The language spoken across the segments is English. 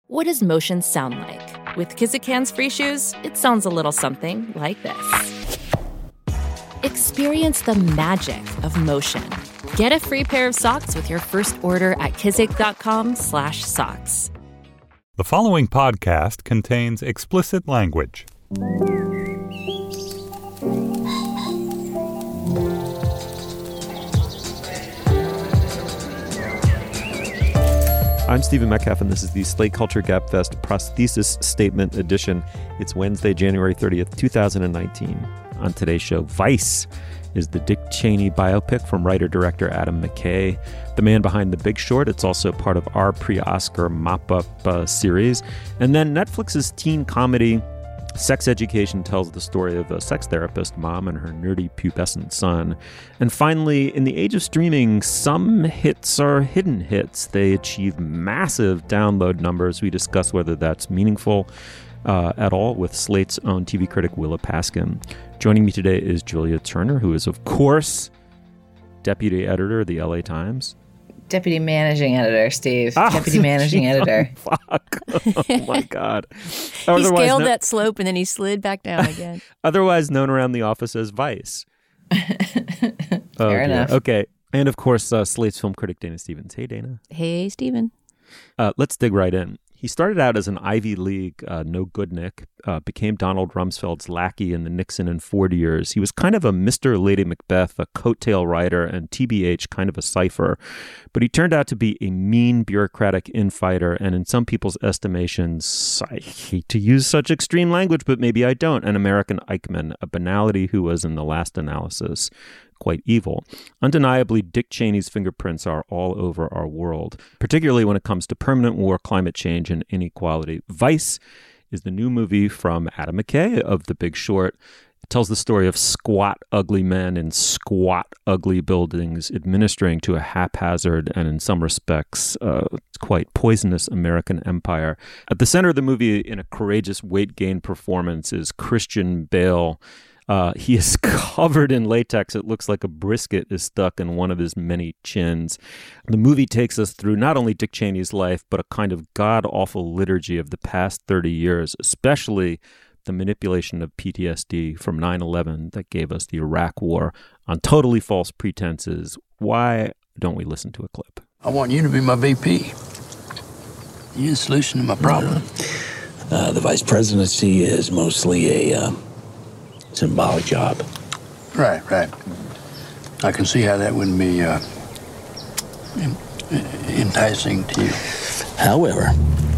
What does motion sound like? With Kizik hands-free shoes, it sounds a little something like this. Experience the magic of motion. Get a free pair of socks with your first order at kizik.com/socks. The following podcast contains explicit language. I'm Stephen Metcalf, and this is the Slate Culture Gabfest Prosthesis Statement Edition. It's Wednesday, January 30th, 2019. On today's show, Vice is the Dick Cheney biopic from writer-director Adam McKay, the man behind The Big Short. It's also part of our pre-Oscar mop-up series. And then Netflix's teen comedy Sex Education tells the story of a sex therapist mom and her nerdy pubescent son. And finally, in the age of streaming, some hits are hidden hits. They achieve massive download numbers. We discuss whether that's meaningful at all with Slate's own TV critic Willa Paskin. Joining me today is Julia Turner, who is, of course, deputy editor of the LA Times. Deputy managing editor, Steve. Deputy managing editor. Fuck. Oh, my God. He scaled that slope and then he slid back down again. Otherwise known around the office as Vice. Fair enough. Okay. And, of course, Slate's film critic Dana Stevens. Hey, Dana. Hey, Stephen. Let's dig right in. He started out as an Ivy League no-good-nick, became Donald Rumsfeld's lackey in the Nixon and Ford years. He was kind of a Mr. Lady Macbeth, a coattail writer, and TBH, kind of a cipher. But he turned out to be a mean, bureaucratic infighter, and in some people's estimations, I hate to use such extreme language, but maybe I don't, an American Eichmann, a banality who was, in the last analysis, quite evil. Undeniably, Dick Cheney's fingerprints are all over our world, particularly when it comes to permanent war, climate change, and inequality. Vice is the new movie from Adam McKay of The Big Short. It tells the story of squat, ugly men in squat, ugly buildings administering to a haphazard and, in some respects, quite poisonous American empire. At the center of the movie, in a courageous weight gain performance, is Christian Bale. He is covered in latex. It looks like a brisket is stuck in one of his many chins. The movie takes us through not only Dick Cheney's life, but a kind of god-awful liturgy of the past 30 years, especially the manipulation of PTSD from 9/11 that gave us the Iraq War on totally false pretenses. Why don't we listen to a clip? I want you to be my VP. You're the solution to my problem. The vice presidency is mostly a symbolic job. Right. I can see how that wouldn't be enticing to you. However,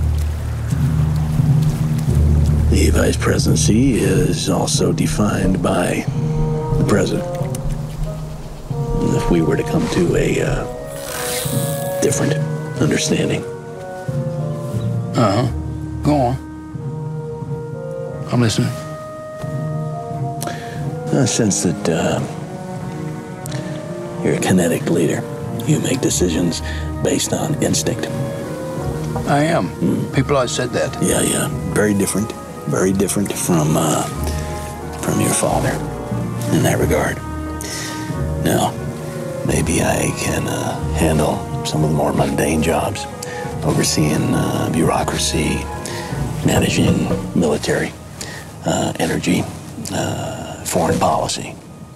the vice presidency is also defined by the president. And if we were to come to a different understanding. Go on. I'm listening. I sense that you're a kinetic leader. You make decisions based on instinct. I am. People always said that. Yeah. Very different from your father in that regard. Now, maybe I can handle some of the more mundane jobs, overseeing bureaucracy, managing military, energy, foreign policy.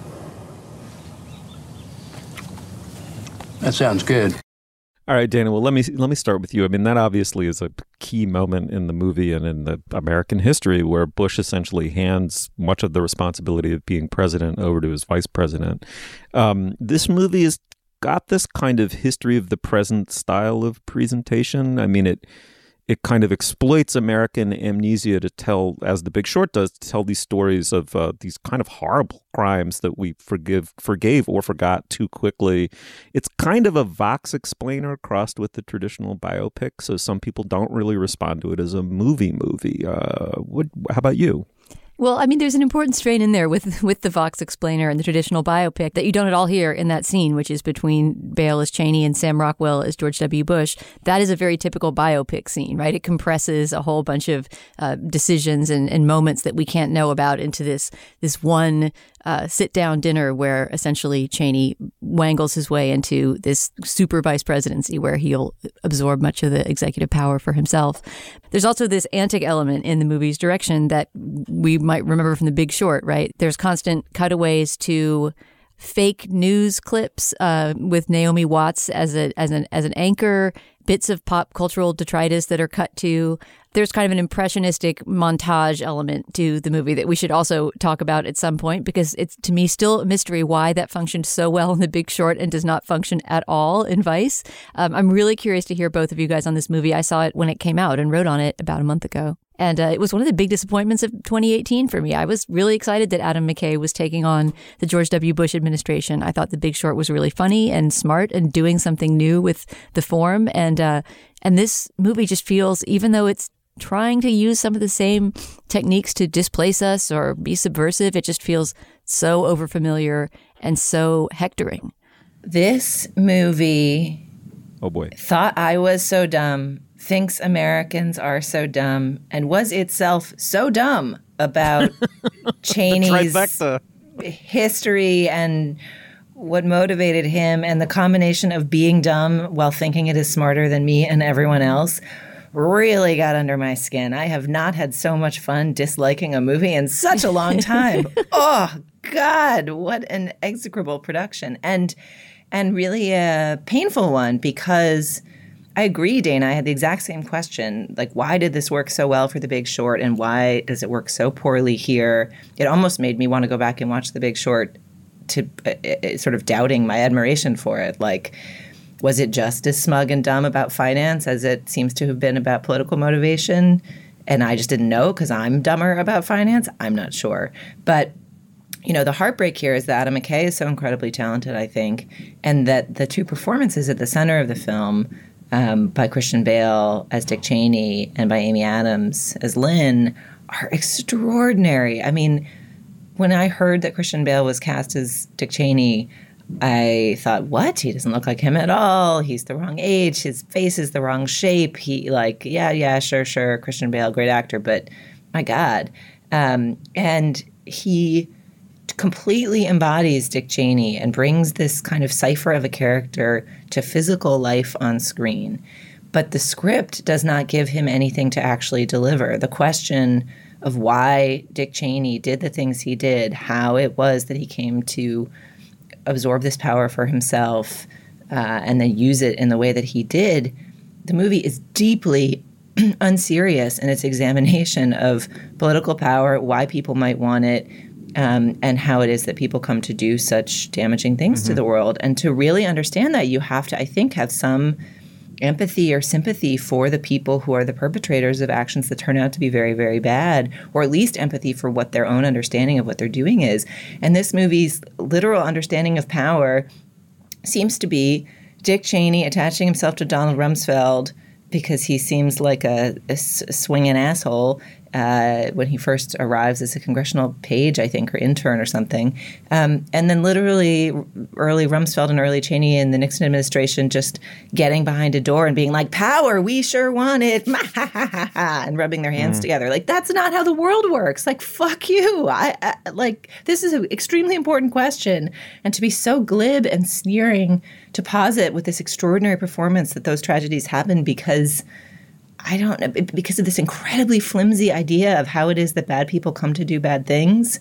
That sounds good. All right, Dana, well, let me start with you. I mean, that obviously is a key moment in the movie and in the American history where Bush essentially hands much of the responsibility of being president over to his vice president. This movie has got this kind of history of the present style of presentation. I mean, it kind of exploits American amnesia to tell, as The Big Short does, to tell these stories of these kind of horrible crimes that we forgave or forgot too quickly. It's kind of a Vox explainer crossed with the traditional biopic, so some people don't really respond to it as a movie. How about you? Well, I mean, there's an important strain in there with the Vox explainer and the traditional biopic that you don't at all hear in that scene, which is between Bale as Cheney and Sam Rockwell as George W. Bush. That is a very typical biopic scene, right? It compresses a whole bunch of decisions and moments that we can't know about into this one sit-down dinner where essentially Cheney wangles his way into this super vice presidency where he'll absorb much of the executive power for himself. There's also this antic element in the movie's direction that we might remember from The Big Short, right? There's constant cutaways to fake news clips with Naomi Watts as an anchor, bits of pop cultural detritus that are cut to. There's kind of an impressionistic montage element to the movie that we should also talk about at some point, because it's, to me, still a mystery why that functioned so well in The Big Short and does not function at all in Vice. I'm really curious to hear both of you guys on this movie. I saw it when it came out and wrote on it about a month ago. And it was one of the big disappointments of 2018 for me. I was really excited that Adam McKay was taking on the George W. Bush administration. I thought The Big Short was really funny and smart and doing something new with the form. And this movie just feels, even though it's trying to use some of the same techniques to displace us or be subversive, it just feels so overfamiliar and so hectoring. This movie, oh boy, thought I was so dumb, thinks Americans are so dumb, and was itself so dumb about Cheney's history and what motivated him, and the combination of being dumb while thinking it is smarter than me and everyone else really got under my skin. I have not had so much fun disliking a movie in such a long time. Oh, God, what an execrable production. And really a painful one, because I agree, Dana. I had the exact same question. Like, why did this work so well for The Big Short, and why does it work so poorly here? It almost made me want to go back and watch The Big Short, to sort of doubting my admiration for it. Like, was it just as smug and dumb about finance as it seems to have been about political motivation? And I just didn't know because I'm dumber about finance? I'm not sure. But, you know, the heartbreak here is that Adam McKay is so incredibly talented, I think, and that the two performances at the center of the film, by Christian Bale as Dick Cheney and by Amy Adams as Lynn, are extraordinary. I mean, when I heard that Christian Bale was cast as Dick Cheney, I thought, what? He doesn't look like him at all. He's the wrong age. His face is the wrong shape. He sure. Christian Bale, great actor, but my God. And he completely embodies Dick Cheney and brings this kind of cipher of a character to physical life on screen. But the script does not give him anything to actually deliver. The question of why Dick Cheney did the things he did, how it was that he came to absorb this power for himself and then use it in the way that he did, the movie is deeply unserious in its examination of political power, why people might want it, and how it is that people come to do such damaging things to the world. And to really understand that, you have to, I think, have some empathy or sympathy for the people who are the perpetrators of actions that turn out to be very, very bad, or at least empathy for what their own understanding of what they're doing is. And this movie's literal understanding of power seems to be Dick Cheney attaching himself to Donald Rumsfeld because he seems like a swinging asshole when he first arrives as a congressional page, I think, or intern or something. And then literally early Rumsfeld and early Cheney in the Nixon administration just getting behind a door and being like, power, we sure want it, and rubbing their hands together. Like, that's not how the world works. Like, fuck you. I like, this is an extremely important question. And to be so glib and sneering to posit with this extraordinary performance that those tragedies happen because because of this incredibly flimsy idea of how it is that bad people come to do bad things.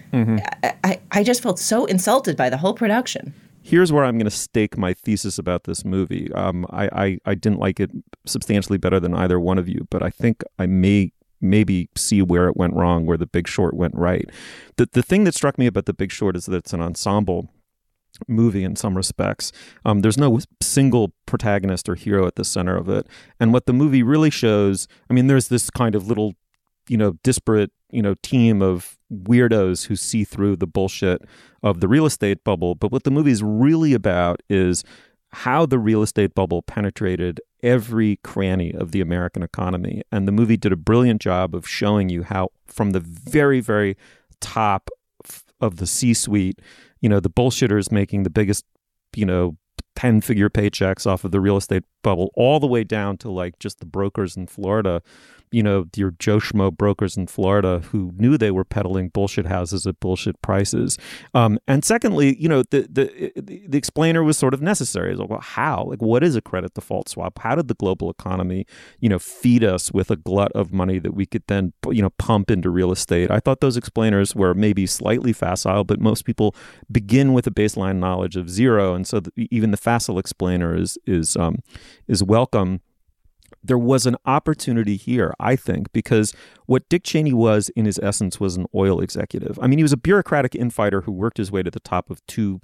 I just felt so insulted by the whole production. Here's where I'm going to stake my thesis about this movie. I didn't like it substantially better than either one of you, but I think I maybe see where it went wrong, where The Big Short went right. The thing that struck me about The Big Short is that it's an ensemble movie in some respects. There's no single protagonist or hero at the center of it. And what the movie really shows, I mean, there's this kind of little, disparate, team of weirdos who see through the bullshit of the real estate bubble. But what the movie is really about is how the real estate bubble penetrated every cranny of the American economy. And the movie did a brilliant job of showing you how from the very, very top of the C-suite, the bullshitters making the biggest, 10-figure paychecks off of the real estate bubble, all the way down to like just the brokers in Florida, you know, your Joe Schmo brokers in Florida who knew they were peddling bullshit houses at bullshit prices. And secondly, you know, the explainer was sort of necessary. It's like, well, how? Like, what is a credit default swap? How did the global economy, you know, feed us with a glut of money that we could then, you know, pump into real estate? I thought those explainers were maybe slightly facile, but most people begin with a baseline knowledge of zero, and so even the facile explainer is welcome. There was an opportunity here, I think, because what Dick Cheney was, in his essence, was an oil executive. I mean, he was a bureaucratic infighter who worked his way to the top of two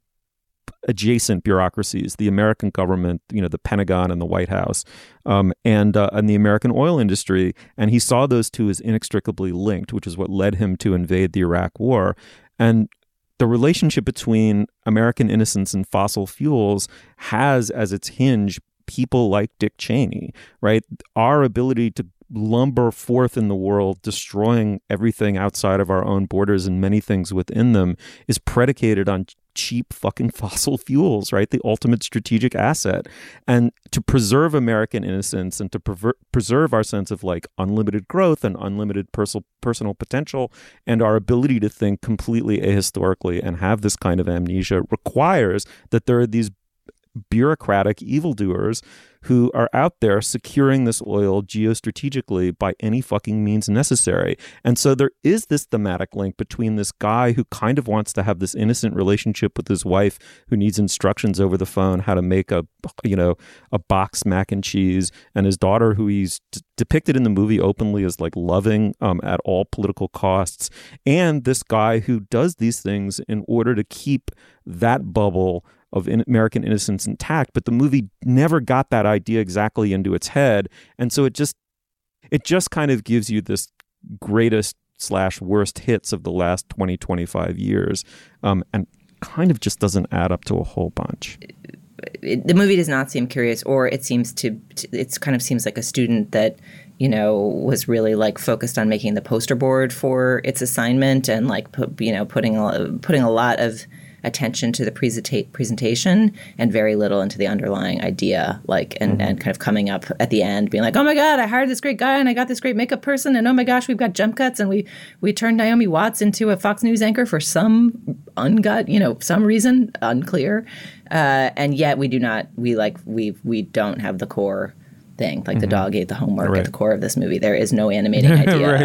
adjacent bureaucracies: the American government, you know, the Pentagon and the White House, and the American oil industry. And he saw those two as inextricably linked, which is what led him to invade the Iraq War. And the relationship between American innocence and fossil fuels has as its hinge people like Dick Cheney, right? Our ability to lumber forth in the world, destroying everything outside of our own borders and many things within them, is predicated on cheap fucking fossil fuels, right? The ultimate strategic asset. And to preserve American innocence and to preserve our sense of like unlimited growth and unlimited personal potential and our ability to think completely ahistorically and have this kind of amnesia requires that there are these bureaucratic evildoers who are out there securing this oil geostrategically by any fucking means necessary. And so there is this thematic link between this guy who kind of wants to have this innocent relationship with his wife, who needs instructions over the phone how to make a box mac and cheese, and his daughter, who he's depicted in the movie openly as like loving at all political costs, and this guy who does these things in order to keep that bubble of American innocence intact. But the movie never got that idea exactly into its head, and so it just kind of gives you this greatest / worst hits of the last 20-25 years, and kind of just doesn't add up to a whole bunch. The movie does not seem curious, or it seems it kind of seems like a student that, you know, was really like focused on making the poster board for its assignment and like putting a lot of attention to the presentation and very little into the underlying idea, like and kind of coming up at the end being like, oh my God, I hired this great guy and I got this great makeup person, and oh my gosh, we've got jump cuts, and we turned Naomi Watts into a Fox News anchor for some some reason unclear, and yet we don't have the core thing. Like the dog ate the homework at the core of this movie. There is no animating idea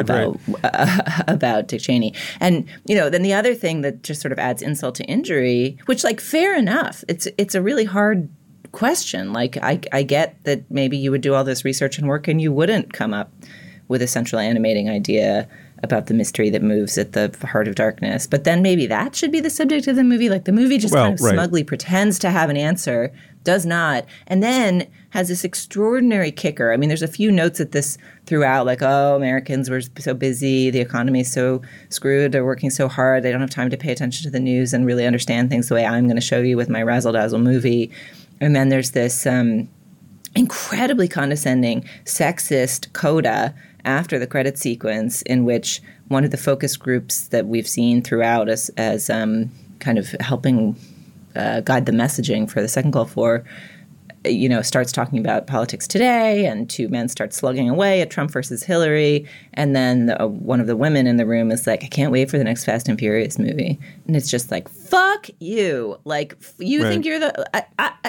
about Dick Cheney. And, you know, then the other thing that just sort of adds insult to injury, which, like, fair enough. It's a really hard question. Like, I get that maybe you would do all this research and work and you wouldn't come up with a central animating idea about the mystery that moves at the heart of darkness. But then maybe that should be the subject of the movie. Like, the movie just kind of smugly pretends to have an answer, does not, and then has this extraordinary kicker. I mean, there's a few notes at this throughout, like, oh, Americans were so busy, the economy's so screwed, they're working so hard, they don't have time to pay attention to the news and really understand things the way I'm going to show you with my razzle-dazzle movie. And then there's this incredibly condescending, sexist coda after the credit sequence, in which one of the focus groups that we've seen throughout as kind of helping guide the messaging for the second Gulf War, you know, starts talking about politics today, and two men start slugging away at Trump versus Hillary, and then one of the women in the room is like, I can't wait for the next Fast and Furious movie. And it's just like, fuck you. Like, you think you're the...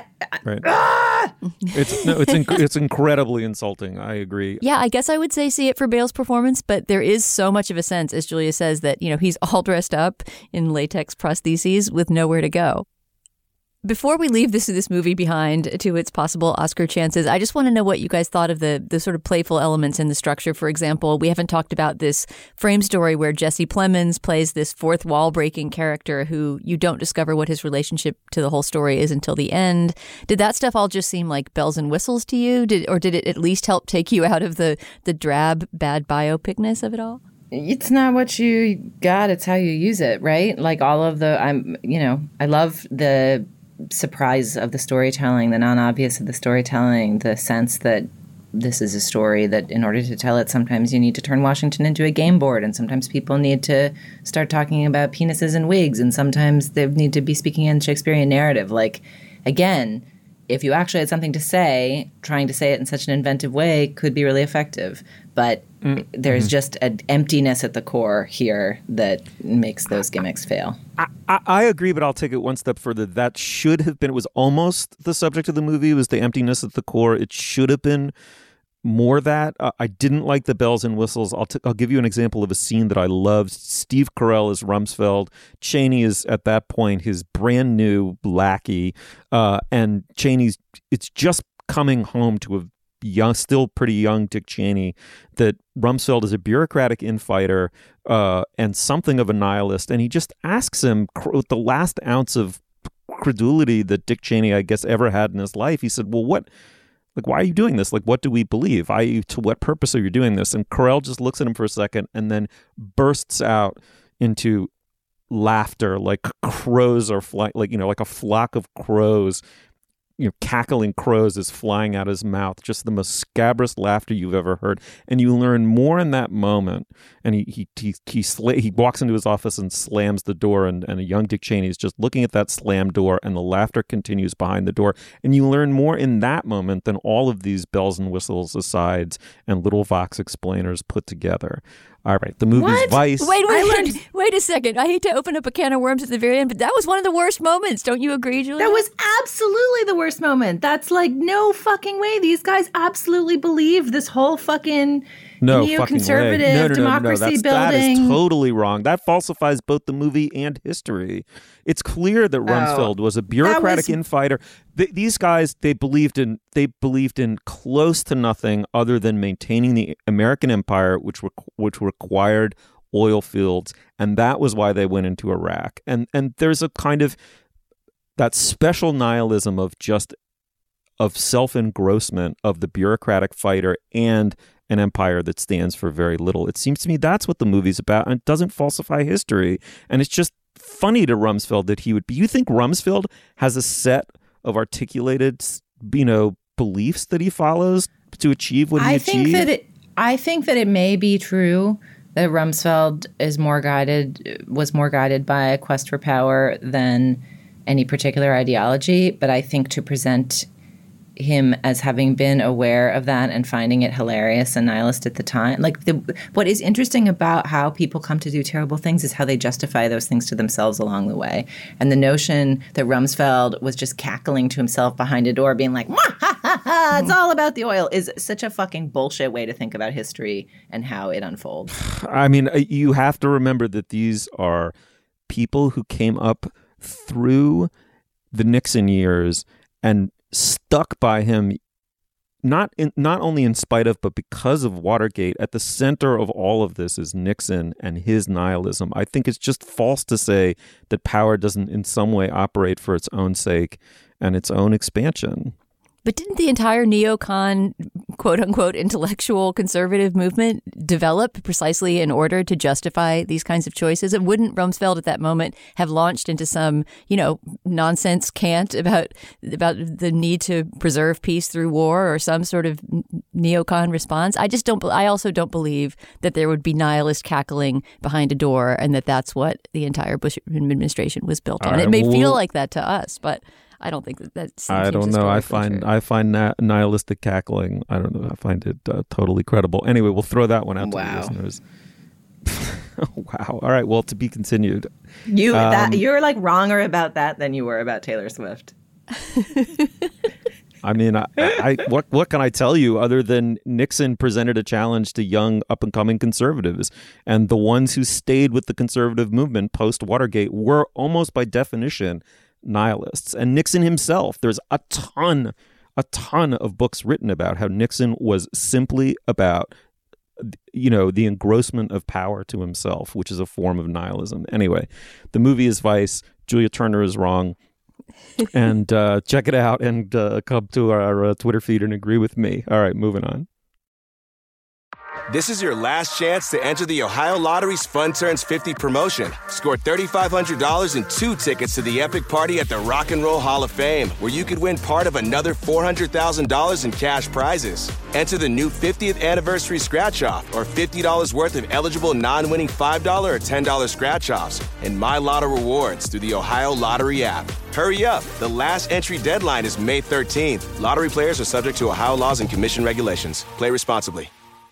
It's incredibly insulting. I agree. Yeah, I guess I would say see it for Bale's performance, but there is so much of a sense, as Julia says, that, you know, he's all dressed up in latex prostheses with nowhere to go. Before we leave this movie behind to its possible Oscar chances, I just want to know what you guys thought of the sort of playful elements in the structure. For example, we haven't talked about this frame story where Jesse Plemons plays this fourth wall-breaking character who you don't discover what his relationship to the whole story is until the end. Did that stuff all just seem like bells and whistles to you? Or did it at least help take you out of the drab, bad biopicness of it all? It's not what you got, it's how you use it, right? Like all of I love the surprise of the storytelling, the non-obvious of the storytelling, the sense that this is a story that in order to tell it, sometimes you need to turn Washington into a game board, and sometimes people need to start talking about penises and wigs, and sometimes they need to be speaking in Shakespearean narrative. Like, again, if you actually had something to say, trying to say it in such an inventive way could be really effective. But there's just an emptiness at the core here that makes those gimmicks fail. I agree, but I'll take it one step further. That should have been, it was almost the subject of the movie, was the emptiness at the core. It should have been more that. I didn't like the bells and whistles. I'll give you an example of a scene that I loved. Steve Carell is Rumsfeld. Cheney is at that point his brand new lackey, and Cheney's, it's just coming home to a still pretty young Dick Cheney that Rumsfeld is a bureaucratic infighter and something of a nihilist, and he just asks him with the last ounce of credulity that Dick Cheney, I guess, ever had in his life. He said, "Well, what? Like, why are you doing this? Like, what do we believe? To what purpose are you doing this?" And Carell just looks at him for a second and then bursts out into laughter, like crows are flying, like, you know, like a flock of crows, you know, cackling crows is flying out his mouth. Just the most scabrous laughter you've ever heard. And you learn more in that moment. And he walks into his office and slams the door, and a young Dick Cheney is just looking at that slammed door, and the laughter continues behind the door. And you learn more in that moment than all of these bells and whistles, asides, and little Vox explainers put together. All right, the movie's Vice. Wait a second. I hate to open up a can of worms at the very end, but that was one of the worst moments. Don't you agree, Julia? That was absolutely the worst moment. That's like, no fucking way. These guys absolutely believe this whole fucking neoconservative democracy building. That is totally wrong. That falsifies both the movie and history. It's clear that Rumsfeld was a bureaucratic infighter. These guys, they believed in close to nothing other than maintaining the American empire, which required oil fields, and that was why they went into Iraq. And there's a kind of that special nihilism of self-engrossment of the bureaucratic fighter and an empire that stands for very little. It seems to me that's what the movie's about, and it doesn't falsify history. And it's just funny to Rumsfeld that he would be. You think Rumsfeld has a set of articulated, you know, beliefs that he follows to achieve what he achieved? I think that it may be true that Rumsfeld was more guided by a quest for power than any particular ideology. But I think to present him as having been aware of that and finding it hilarious and nihilist at the time. Like, what is interesting about how people come to do terrible things is how they justify those things to themselves along the way. And the notion that Rumsfeld was just cackling to himself behind a door being like, ha, ha, ha, it's all about the oil, is such a fucking bullshit way to think about history and how it unfolds. I mean, you have to remember that these are people who came up through the Nixon years and stuck by him, not only in spite of, but because of Watergate. At the center of all of this is Nixon and his nihilism. I think it's just false to say that power doesn't in some way operate for its own sake and its own expansion. But didn't the entire neocon, quote unquote, intellectual conservative movement develop precisely in order to justify these kinds of choices? And wouldn't Rumsfeld at that moment have launched into some, you know, nonsense cant about the need to preserve peace through war or some sort of neocon response? I also don't believe that there would be nihilist cackling behind a door and that that's what the entire Bush administration was built on. It may feel like that to us, but I don't think that's. I don't know. I find nihilistic cackling. I don't know. I find it totally credible. Anyway, we'll throw that one out to the listeners. Wow. All right. Well, to be continued. You're like wronger about that than you were about Taylor Swift. I mean, what can I tell you other than Nixon presented a challenge to young up-and-coming conservatives, and the ones who stayed with the conservative movement post-Watergate were almost by definition nihilists. And Nixon himself, there's a ton of books written about how Nixon was simply about, you know, the engrossment of power to himself, which is a form of nihilism. Anyway, the movie is Vice. Julia Turner is wrong. And check it out and come to our Twitter feed and agree with me. All right, moving on. This is your last chance to enter the Ohio Lottery's Fun Turns 50 promotion. Score $3,500 and 2 tickets to the epic party at the Rock and Roll Hall of Fame, where you could win part of another $400,000 in cash prizes. Enter the new 50th anniversary scratch-off or $50 worth of eligible non-winning $5 or $10 scratch-offs and My Lotto rewards through the Ohio Lottery app. Hurry up. The last entry deadline is May 13th. Lottery players are subject to Ohio laws and commission regulations. Play responsibly.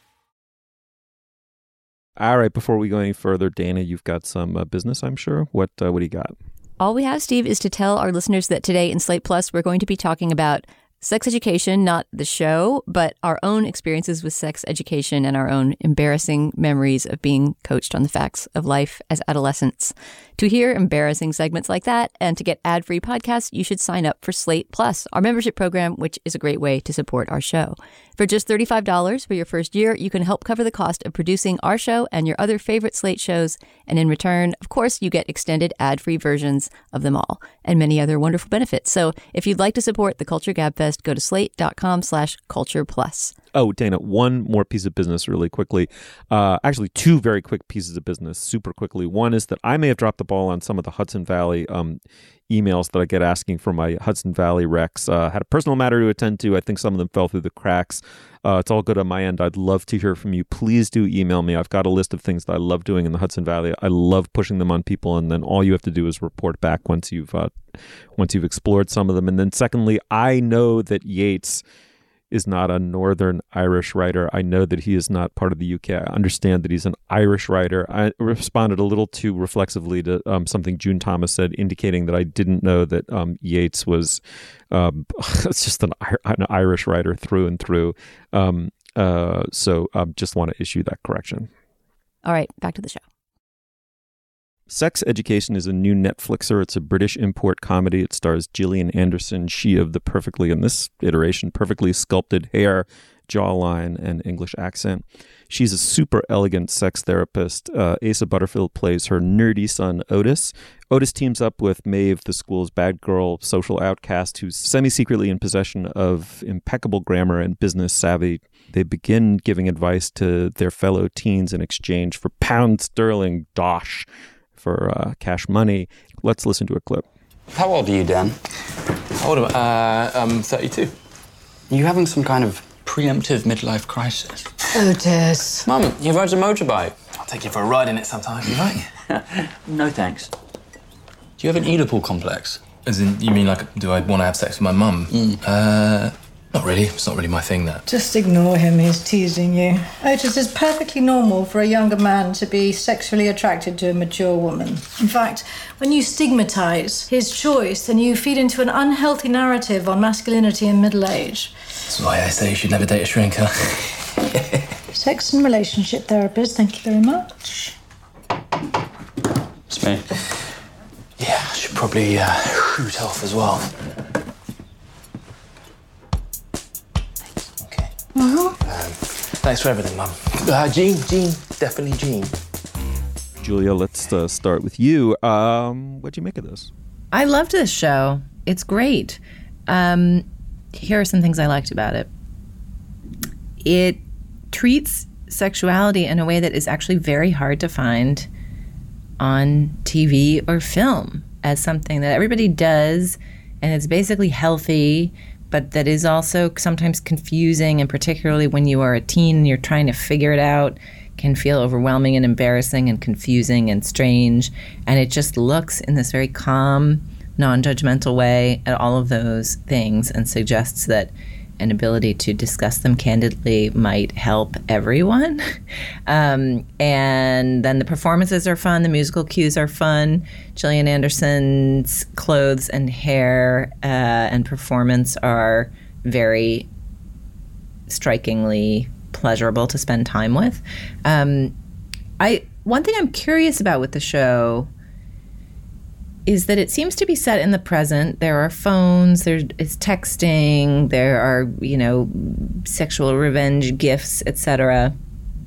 All right, before we go any further, Dana, you've got some business, I'm sure. What do you got? All we have, Steve, is to tell our listeners that today in Slate Plus, we're going to be talking about sex education, not the show, but our own experiences with sex education and our own embarrassing memories of being coached on the facts of life as adolescents. To hear embarrassing segments like that and to get ad-free podcasts, you should sign up for Slate Plus, our membership program, which is a great way to support our show. For just $35 for your first year, you can help cover the cost of producing our show and your other favorite Slate shows. And in return, of course, you get extended ad-free versions of them all and many other wonderful benefits. So if you'd like to support the Culture Gabfest, go to slate.com/culture plus. Oh, Dana, one more piece of business really quickly. Actually, 2 very quick pieces of business super quickly. One is that I may have dropped the ball on some of the Hudson Valley emails that I get asking for my Hudson Valley Recs. Had a personal matter to attend to. I think some of them fell through the cracks. It's all good on my end. I'd love to hear from you. Please do email me. I've got a list of things that I love doing in the Hudson Valley. I love pushing them on people, and then all you have to do is report back once you've explored some of them. And then secondly, I know that Yeats is not a Northern Irish writer. I know that he is not part of the UK. I understand that he's an Irish writer. I responded a little too reflexively to something June Thomas said, indicating that I didn't know that Yeats was it's just an Irish writer through and through. So just want to issue that correction. All right, back to the show. Sex Education is a new Netflixer. It's a British import comedy. It stars Gillian Anderson, she of the in this iteration, perfectly sculpted hair, jawline, and English accent. She's a super elegant sex therapist. Asa Butterfield plays her nerdy son, Otis. Otis teams up with Maeve, the school's bad girl social outcast, who's semi-secretly in possession of impeccable grammar and business savvy. They begin giving advice to their fellow teens in exchange for pound sterling dosh for cash money. Let's listen to a clip. How old are you, Dan? How old am I? I'm 32. Are you having some kind of preemptive midlife crisis? Otis. Mum, you ride a motorbike. I'll take you for a ride in it sometime, you like? No, thanks. Do you have an Oedipal complex? As in, you mean like, do I want to have sex with my mum? Not really. It's not really my thing, that. Just ignore him. He's teasing you. Otis, is perfectly normal for a younger man to be sexually attracted to a mature woman. In fact, when you stigmatise his choice, then you feed into an unhealthy narrative on masculinity in middle age. That's why I say you should never date a shrinker. Sex and relationship therapist, thank you very much. It's me. Yeah, I should probably shoot off as well. Thanks for everything, Mum. Jean, definitely Jean. Julia, let's start with you. What'd you make of this? I loved this show. It's great. Here are some things I liked about it. It treats sexuality in a way that is actually very hard to find on TV or film, as something that everybody does, and it's basically healthy, but that is also sometimes confusing, and particularly when you are a teen and you're trying to figure it out, can feel overwhelming and embarrassing and confusing and strange. And it just looks in this very calm, non-judgmental way at all of those things and suggests that an ability to discuss them candidly might help everyone. And then the performances are fun. The musical cues are fun. Gillian Anderson's clothes and hair and performance are very strikingly pleasurable to spend time with. One thing I'm curious about with the show is that it seems to be set in the present. There are phones, there's texting, there are, sexual revenge gifts, etc.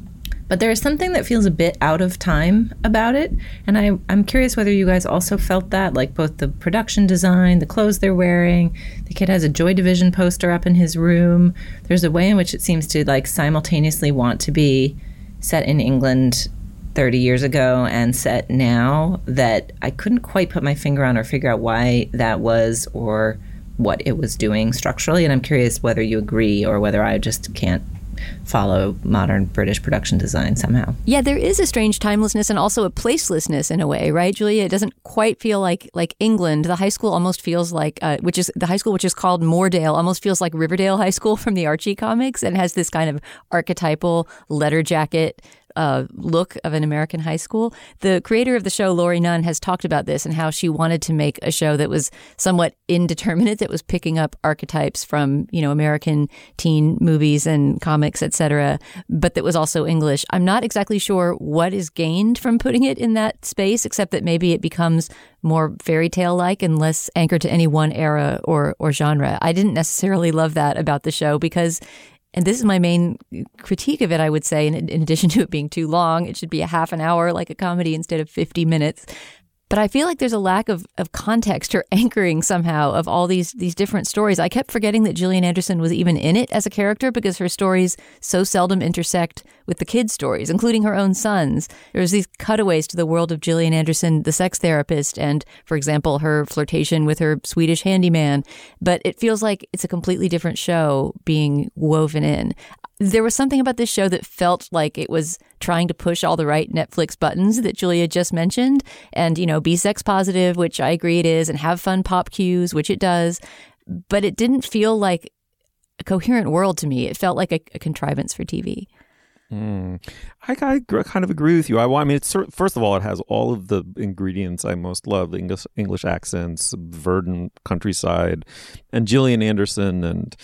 But there is something that feels a bit out of time about it. And I'm curious whether you guys also felt that, like both the production design, the clothes they're wearing. The kid has a Joy Division poster up in his room. There's a way in which it seems to like simultaneously want to be set in England 30 years ago and set now that I couldn't quite put my finger on or figure out why that was or what it was doing structurally. And I'm curious whether you agree or whether I just can't follow modern British production design somehow. Yeah, there is a strange timelessness and also a placelessness in a way, right, Julia? It doesn't quite feel like England. The high school almost feels like, which is called Moordale, almost feels like Riverdale High School from the Archie comics, and has this kind of archetypal letter jacket look of an American high school. The creator of the show, Laurie Nunn, has talked about this and how she wanted to make a show that was somewhat indeterminate, that was picking up archetypes from, American teen movies and comics, etc., but that was also English. I'm not exactly sure what is gained from putting it in that space, except that maybe it becomes more fairy tale-like and less anchored to any one era or genre. I didn't necessarily love that about the show because, and this is my main critique of it, I would say, in addition to it being too long, it should be a half an hour like a comedy instead of 50 minutes. But I feel like there's a lack of context or anchoring somehow of all these different stories. I kept forgetting that Gillian Anderson was even in it as a character because her stories so seldom intersect with the kids' stories, including her own sons. There's these cutaways to the world of Gillian Anderson, the sex therapist, and, for example, her flirtation with her Swedish handyman. But it feels like it's a completely different show being woven in. There was something about this show that felt like it was trying to push all the right Netflix buttons that Julia just mentioned and, be sex positive, which I agree it is, and have fun pop cues, which it does. But it didn't feel like a coherent world to me. It felt like a contrivance for TV. I kind of agree with you. I mean, first of all, it has all of the ingredients I most love: the English accents, verdant countryside, and Gillian Anderson,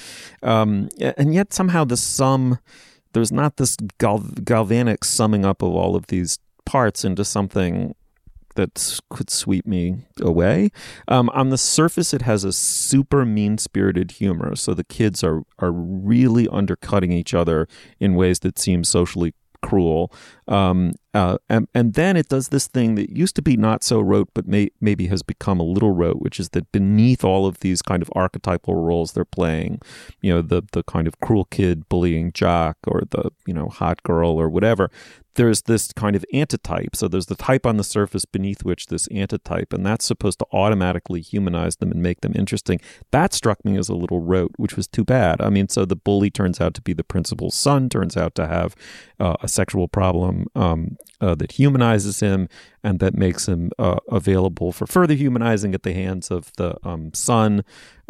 and yet somehow there's not this galvanic summing up of all of these parts into something that could sweep me away. On the surface, it has a super mean-spirited humor. So the kids are really undercutting each other in ways that seem socially cruel. And then it does this thing that used to be not so rote, but maybe has become a little rote, which is that beneath all of these kind of archetypal roles they're playing, the kind of cruel kid bullying jock or the, hot girl or whatever, there's this kind of antitype. So there's the type on the surface beneath which this antitype, and that's supposed to automatically humanize them and make them interesting. That struck me as a little rote, which was too bad. I mean, so the bully turns out to be the principal's son, turns out to have a sexual problem that humanizes him and that makes him available for further humanizing at the hands of the son,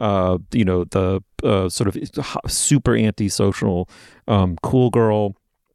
the sort of super antisocial cool girl,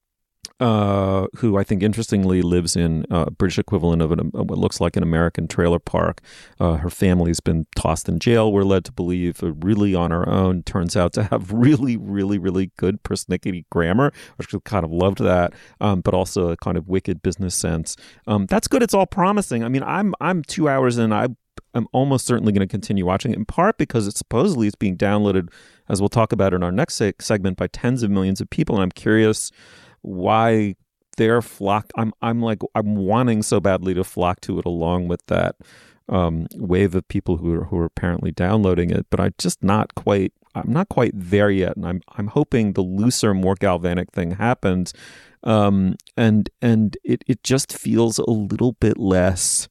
who I think interestingly lives in a British equivalent of what looks like an American trailer park. Her family's been tossed in jail, we're led to believe, really on her own. Turns out to have really, really, really good persnickety grammar. I kind of loved that, but also a kind of wicked business sense. That's good. It's all promising. I mean, I'm 2 hours in. I'm almost certainly going to continue watching it, in part because it's being downloaded, as we'll talk about in our next segment, by tens of millions of people, and I'm curious why they're flocked. I'm wanting so badly to flock to it along with that wave of people who are apparently downloading it, but I'm not quite there yet, and I'm hoping the looser, more galvanic thing happens, and it just feels a little bit less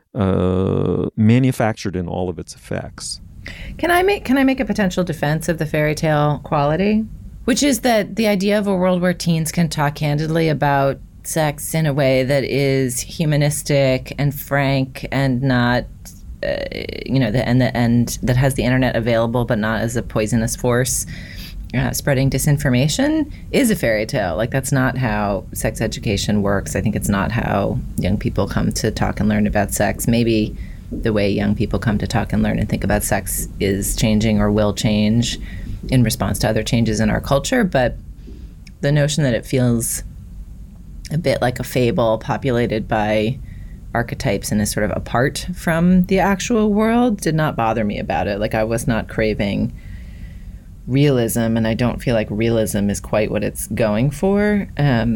manufactured in all of its effects. Can I make a potential defense of the fairy tale quality? Which is that the idea of a world where teens can talk candidly about sex in a way that is humanistic and frank and not, and that has the internet available but not as a poisonous force spreading disinformation is a fairy tale. Like, that's not how sex education works. I think it's not how young people come to talk and learn about sex. Maybe the way young people come to talk and learn and think about sex is changing or will change in response to other changes in our culture, but the notion that it feels a bit like a fable populated by archetypes and is sort of apart from the actual world did not bother me about it. Like, I was not craving realism, and I don't feel like realism is quite what it's going for.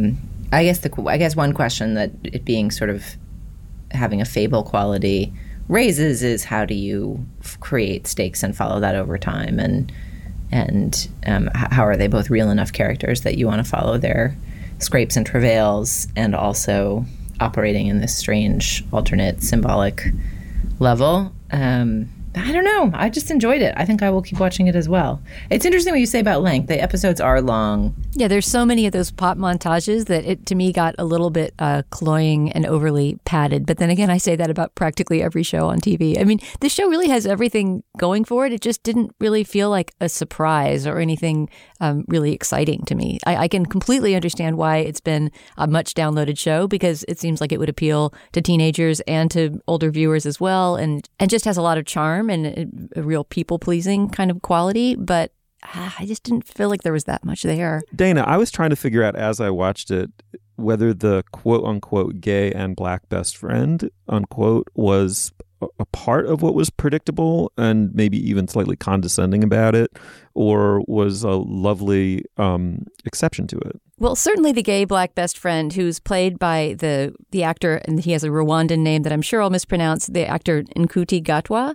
I guess one question that it being sort of having a fable quality raises is how do you create stakes and follow that over time, and how are they both real enough characters that you want to follow their scrapes and travails, and also operating in this strange alternate symbolic level. I don't know. I just enjoyed it. I think I will keep watching it as well. It's interesting what you say about length. The episodes are long. Yeah, there's so many of those pop montages that it, to me, got a little bit cloying and overly padded. But then again, I say that about practically every show on TV. I mean, this show really has everything going for it. It just didn't really feel like a surprise or anything really exciting to me. I can completely understand why it's been a much downloaded show, because it seems like it would appeal to teenagers and to older viewers as well, and just has a lot of charm and a real people-pleasing kind of quality. But I just didn't feel like there was that much there. Dana, I was trying to figure out as I watched it whether the quote-unquote gay and black best friend, unquote, was a part of what was predictable and maybe even slightly condescending about it, or was a lovely exception to it. Well, certainly the gay black best friend, who's played by the actor, and he has a Rwandan name that I'm sure I'll mispronounce, the actor Nkuti Gatwa,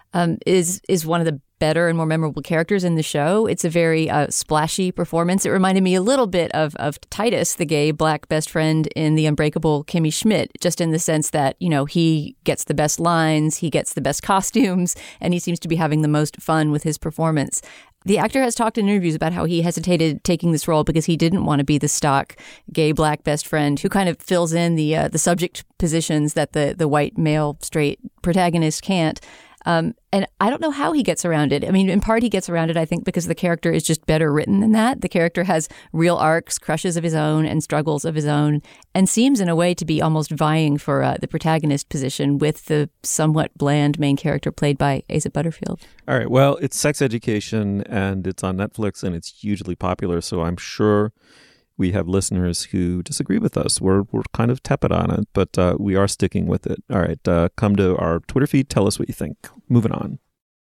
is one of the better and more memorable characters in the show. It's a very splashy performance. It reminded me a little bit of Titus, the gay black best friend in The Unbreakable Kimmy Schmidt, just in the sense that, you know, he gets the best lines, he gets the best costumes, and he seems to be having the most fun with his performance. The actor has talked in interviews about how he hesitated taking this role because he didn't want to be the stock gay black best friend who kind of fills in the subject positions that the white male straight protagonist can't. And I don't know how he gets around it. I mean, in part he gets around it, I think, because the character is just better written than that. The character has real arcs, crushes of his own, and struggles of his own, and seems in a way to be almost vying for the protagonist position with the somewhat bland main character played by Asa Butterfield. All right. Well, it's Sex Education, and it's on Netflix, and it's hugely popular. So I'm sure we have listeners who disagree with us. We're kind of tepid on it, but we are sticking with it. All right, come to our Twitter feed. Tell us what you think. Moving on.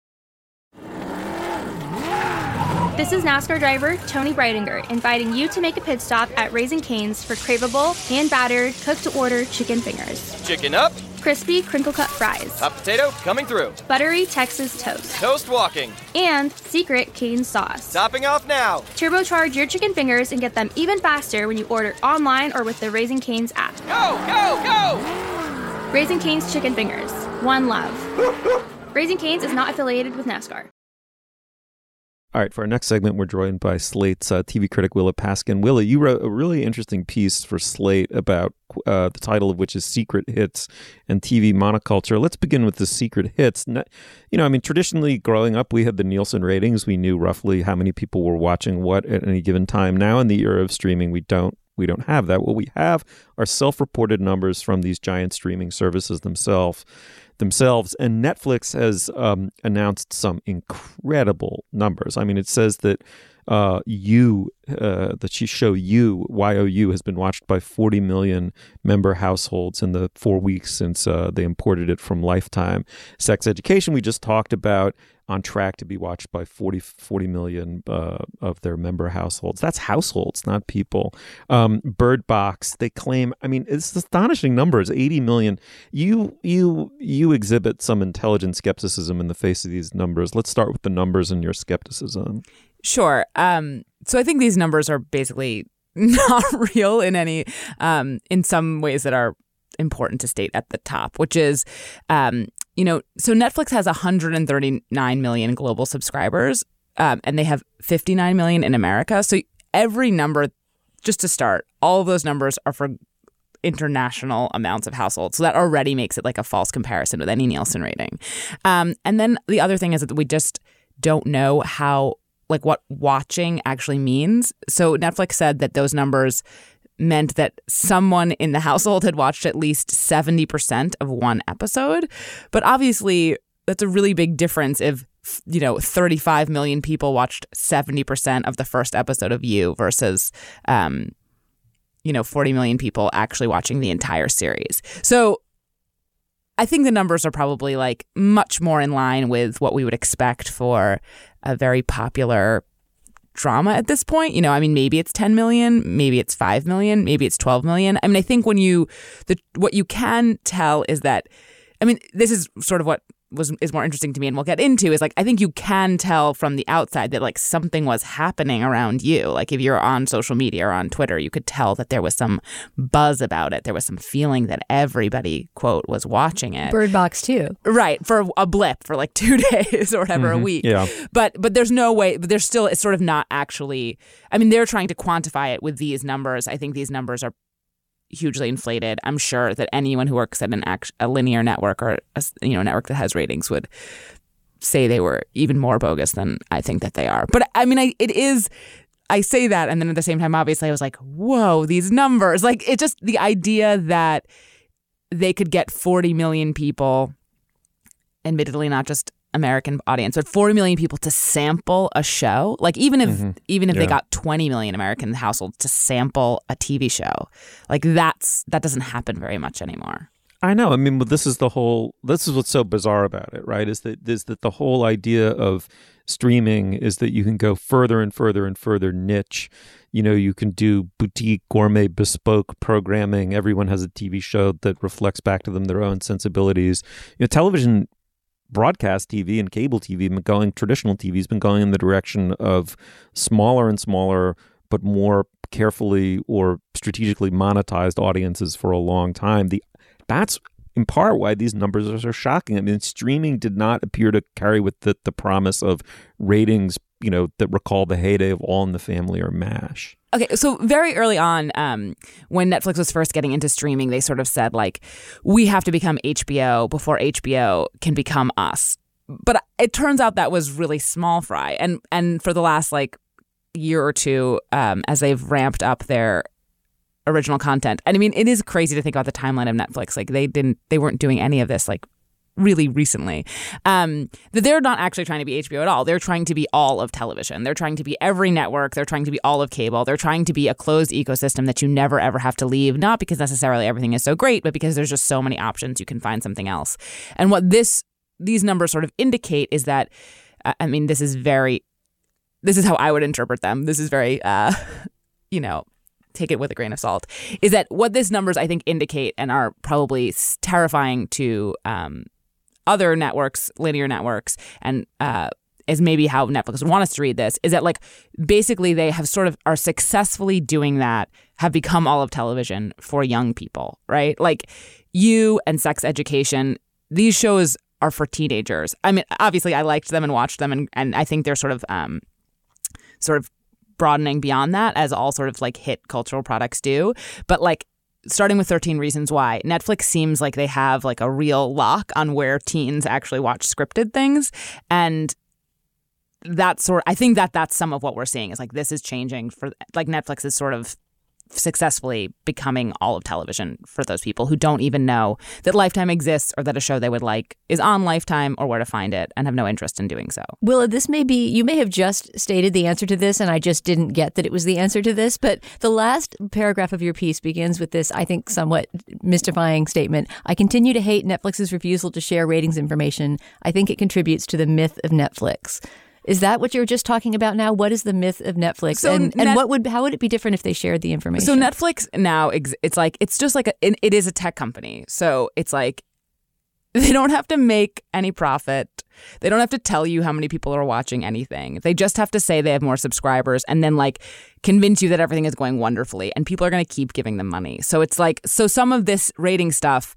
This is NASCAR driver Tony Breidinger inviting you to make a pit stop at Raising Cane's for craveable, hand-battered, cooked-to-order chicken fingers. Chicken up. Crispy, crinkle-cut fries. Hot potato coming through. Buttery Texas toast. Toast walking. And secret Cane's sauce. Topping off now. Turbocharge your chicken fingers and get them even faster when you order online or with the Raising Cane's app. Go, go, go! Raising Cane's chicken fingers. One love. Raising Cane's is not affiliated with NASCAR. All right, for our next segment, we're joined by Slate's TV critic Willa Paskin. Willa, you wrote a really interesting piece for Slate about the title of which is Secret Hits and TV Monoculture. Let's begin with the secret hits. You know, I mean, traditionally growing up, we had the Nielsen ratings. We knew roughly how many people were watching what at any given time. Now in the era of streaming, we don't have that. What we have are self-reported numbers from these giant streaming services themselves. And Netflix has announced some incredible numbers. I mean, it says that the show YOU has been watched by 40 million member households in the 4 weeks since they imported it from Lifetime. Sex Education, we just talked about, on track to be watched by 40 million of their member households. That's households, not people. Bird Box, they claim, I mean, it's astonishing numbers, 80 million. You exhibit some intelligent skepticism in the face of these numbers. Let's start with the numbers and your skepticism. Sure. So I think these numbers are basically not real in any, in some ways that are important to state at the top, which is, so Netflix has 139 million global subscribers, and they have 59 million in America. So every number, just to start, all of those numbers are for international amounts of households. So that already makes it like a false comparison with any Nielsen rating. And then the other thing is that we just don't know what watching actually means. So Netflix said that those numbers meant that someone in the household had watched at least 70% of one episode. But obviously, that's a really big difference if, 35 million people watched 70% of the first episode of You versus, 40 million people actually watching the entire series. So I think the numbers are probably like much more in line with what we would expect for a very popular drama at this point. You know, I mean, maybe it's 10 million, maybe it's 5 million, maybe it's 12 million. I mean, I think what you can tell is that, I mean, this is sort of what is more interesting to me, and we'll get into, is like, I think you can tell from the outside that like something was happening around you. Like if you're on social media or on Twitter, you could tell that there was some buzz about it. There was some feeling that everybody, quote, was watching it. Bird Box too. Right. For a blip for like 2 days or whatever, a week. Yeah. But there's no way, but there's still, it's sort of not actually, I mean, they're trying to quantify it with these numbers. I think these numbers are hugely inflated. I'm sure that anyone who works at a linear network or a network that has ratings would say they were even more bogus than I think that they are. But I mean, I say that, and then at the same time, obviously, I was like, whoa, these numbers. Like, it's just the idea that they could get 40 million people, admittedly not just American audience, but 40 million people to sample a show. Like even if they got 20 million American households to sample a TV show, like that doesn't happen very much anymore. I know. I mean, but this is what's so bizarre about it, right? Is that the whole idea of streaming is that you can go further and further and further niche. You know, you can do boutique, gourmet, bespoke programming. Everyone has a TV show that reflects back to them their own sensibilities. You know, television, broadcast TV and cable TV traditional TV has been going in the direction of smaller and smaller, but more carefully or strategically monetized audiences for a long time. That's in part why these numbers are so shocking. I mean, streaming did not appear to carry with the promise of ratings, you know, that recall the heyday of All in the Family or MASH. Okay, so very early on, when Netflix was first getting into streaming, they sort of said, like, we have to become HBO before HBO can become us. But it turns out that was really small fry. And for the last, like, year or two, as they've ramped up their original content. And I mean, it is crazy to think about the timeline of Netflix. Like, they weren't doing any of this, like, really recently, that they're not actually trying to be HBO at all. They're trying to be all of television. They're trying to be every network. They're trying to be all of cable. They're trying to be a closed ecosystem that you never, ever have to leave, not because necessarily everything is so great, but because there's just so many options, you can find something else. And what these numbers sort of indicate is that, I mean, this is how I would interpret them. This is very, take it with a grain of salt, is that what these numbers, I think, indicate and are probably terrifying to other networks, linear networks, and is maybe how Netflix would want us to read this, is that, like, basically they have sort of are successfully doing that, have become all of television for young people, right? Like You and Sex Education, these shows are for teenagers. I mean, obviously I liked them and watched them, and I think they're sort of broadening beyond that, as all sort of like hit cultural products do. But like, starting with 13 Reasons Why, Netflix seems like they have like a real lock on where teens actually watch scripted things. And I think that's some of what we're seeing, is like this is changing for, like, Netflix is sort of successfully becoming all of television for those people who don't even know that Lifetime exists or that a show they would like is on Lifetime or where to find it, and have no interest in doing so. Willa, you may have just stated the answer to this, and I just didn't get that it was the answer to this, but the last paragraph of your piece begins with this, I think, somewhat mystifying statement. I continue to hate Netflix's refusal to share ratings information. I think it contributes to the myth of Netflix. Is that what you were just talking about now? What is the myth of Netflix? So how would it be different if they shared the information? So Netflix now, it's just like it is a tech company. So it's like they don't have to make any profit. They don't have to tell you how many people are watching anything. They just have to say they have more subscribers and then like convince you that everything is going wonderfully, and people are going to keep giving them money. So it's like, so some of this rating stuff,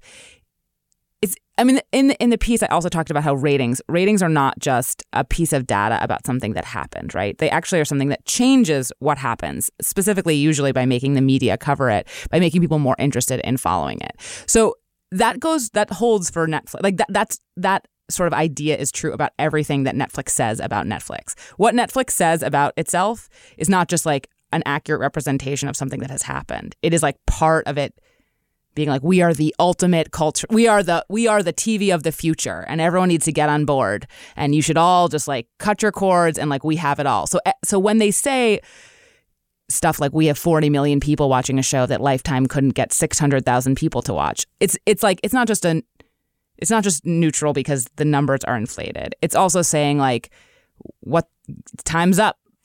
I mean, in the piece, I also talked about how ratings are not just a piece of data about something that happened, right? They actually are something that changes what happens, specifically usually by making the media cover it, by making people more interested in following it. So that holds for Netflix. Like that sort of idea is true about everything that Netflix says about Netflix. What Netflix says about itself is not just like an accurate representation of something that has happened. It is like part of it being like, we are the ultimate culture. We are the TV of the future, and everyone needs to get on board, and you should all just like cut your cords, and like we have it all. So when they say stuff like we have 40 million people watching a show that Lifetime couldn't get 600,000 people to watch, it's like it's not just neutral because the numbers are inflated. It's also saying like, what, time's up.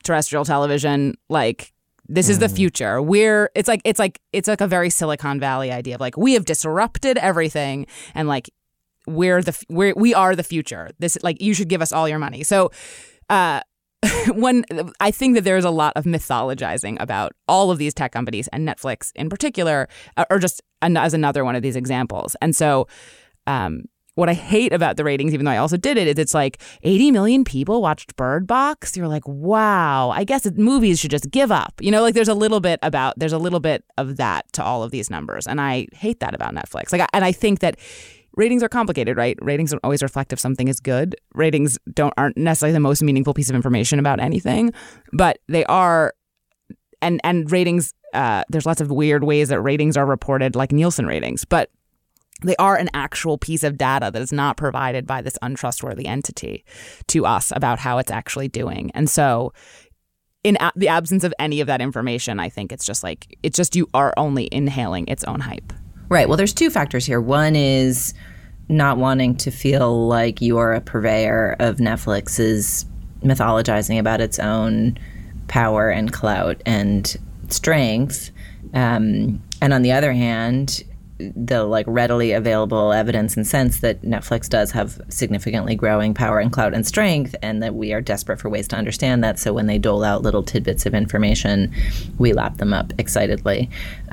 terrestrial television. Like, this is the future. It's like a very Silicon Valley idea of like, we have disrupted everything, and like we are the future. This, like, you should give us all your money. So when I think that there's a lot of mythologizing about all of these tech companies, and Netflix in particular, or just as another one of these examples. And so what I hate about the ratings, even though I also did it, is it's like 80 million people watched Bird Box. You're like, wow, I guess movies should just give up. You know, like there's a little bit of that to all of these numbers. And I hate that about Netflix. And I think that ratings are complicated, right? Ratings don't always reflect if something is good. Ratings aren't necessarily the most meaningful piece of information about anything, but they are. And ratings, there's lots of weird ways that ratings are reported, like Nielsen ratings, but they are an actual piece of data that is not provided by this untrustworthy entity to us about how it's actually doing. And so in the absence of any of that information, I think it's just you are only inhaling its own hype. Right. Well, there's two factors here. One is not wanting to feel like you are a purveyor of Netflix's mythologizing about its own power and clout and strength. And on the other hand, the like readily available evidence and sense that Netflix does have significantly growing power and clout and strength, and that we are desperate for ways to understand that. So when they dole out little tidbits of information, we lap them up excitedly.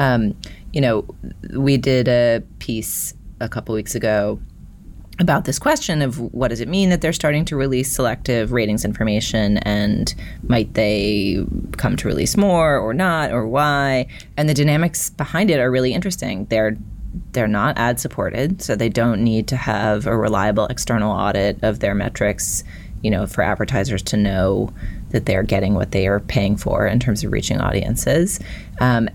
We did a piece a couple weeks ago about this question of what does it mean that they're starting to release selective ratings information, and might they come to release more or not, or why? And the dynamics behind it are really interesting. They're not ad supported, so they don't need to have a reliable external audit of their metrics, for advertisers to know that they're getting what they are paying for in terms of reaching audiences. And